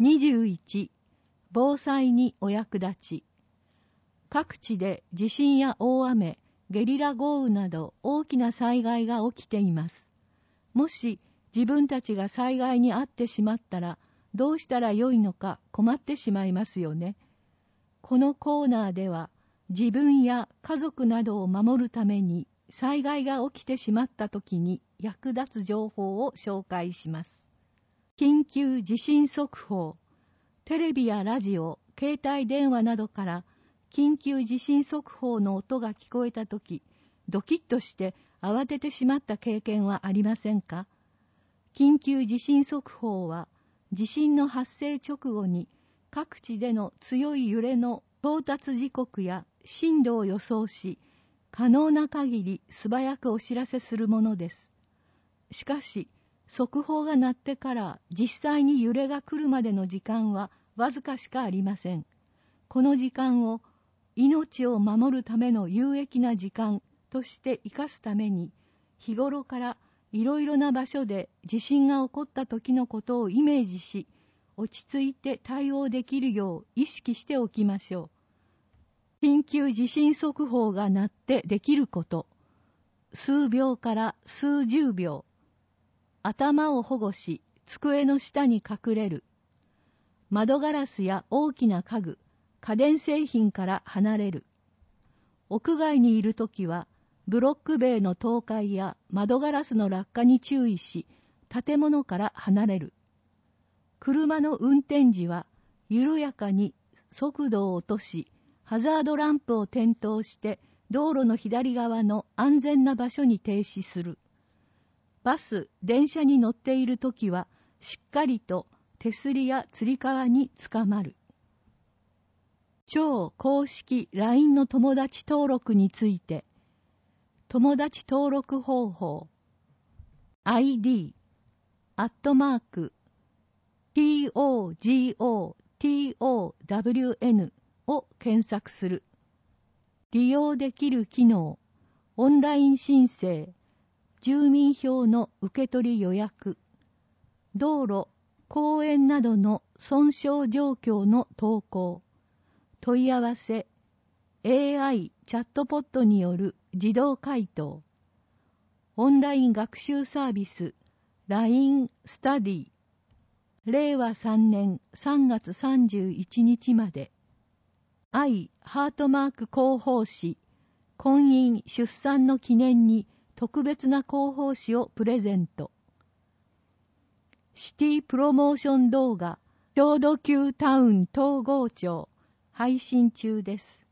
21、防災にお役立ち。各地で地震や大雨、ゲリラ豪雨など大きな災害が起きています。もし自分たちが災害に遭ってしまったらどうしたらよいのか困ってしまいますよね。このコーナーでは自分や家族などを守るために災害が起きてしまった時に役立つ情報を紹介します。緊急地震速報。テレビやラジオ、携帯電話などから緊急地震速報の音が聞こえたとき、ドキッとして慌ててしまった経験はありませんか？緊急地震速報は、地震の発生直後に各地での強い揺れの到達時刻や震度を予想し、可能な限り素早くお知らせするものです。しかし、速報が鳴ってから実際に揺れが来るまでの時間はわずかしかありません。この時間を命を守るための有益な時間として生かすために、日頃からいろいろな場所で地震が起こった時のことをイメージし、落ち着いて対応できるよう意識しておきましょう。緊急地震速報が鳴ってできること。数秒から数十秒。頭を保護し、机の下に隠れる。窓ガラスや大きな家具、家電製品から離れる。屋外にいるときは、ブロック塀の倒壊や窓ガラスの落下に注意し、建物から離れる。車の運転時は、緩やかに速度を落とし、ハザードランプを点灯して、道路の左側の安全な場所に停止する。バス、電車に乗っているときは、しっかりと手すりやつり革につかまる。超公式 LINE の友達登録について、友達登録方法、ID、@TOGOTOWN を検索する。利用できる機能、オンライン申請、住民票の受け取り予約、道路、公園などの損傷状況の投稿、問い合わせ、AI チャットポットによる自動回答、オンライン学習サービス、LINE スタディ、令和3年3月31日まで、愛ハートマーク広報誌、婚姻出産の記念に特別な広報誌をプレゼント。シティプロモーション動画、ちょうど旧タウン東郷町、配信中です。